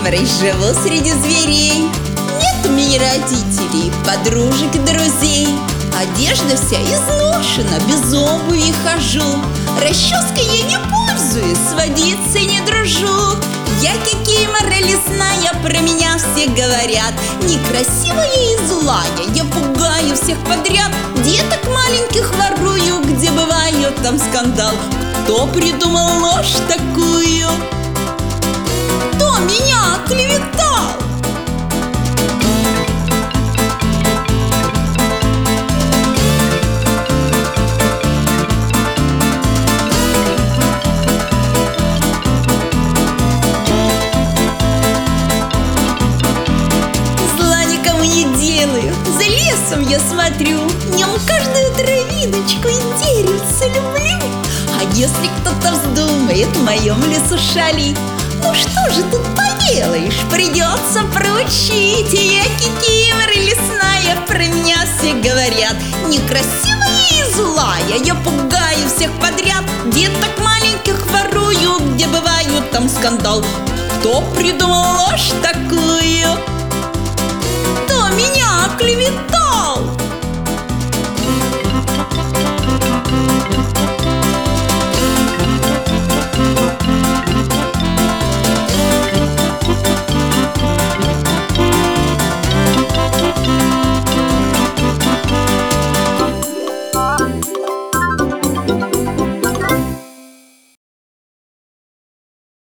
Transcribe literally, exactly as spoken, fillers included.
кикиморой живу среди зверей. Нет у меня родителей, подружек, друзей. Одежда вся изношена, без обуви хожу. Расческой я не пользуюсь, с водицей не дружу. Я кикимора лесная, про меня все говорят. Некрасивая и злая, я пугаю всех подряд. Деток маленьких ворую, где бывает там скандал. Кто придумал ложь такую? Кто меня оклеветал? За лесом я смотрю, в нем каждую травиночку и деревце люблю. А если кто-то вздумает в моем лесу шалить, ну что же тут поделаешь, придется проучить. Я кикимора лесная, про меня все говорят. Некрасивая и злая, я пугаю всех подряд. Деток маленьких ворую, где бывает там скандал. Кто придумал ложь такую? Кто меня оклеветал?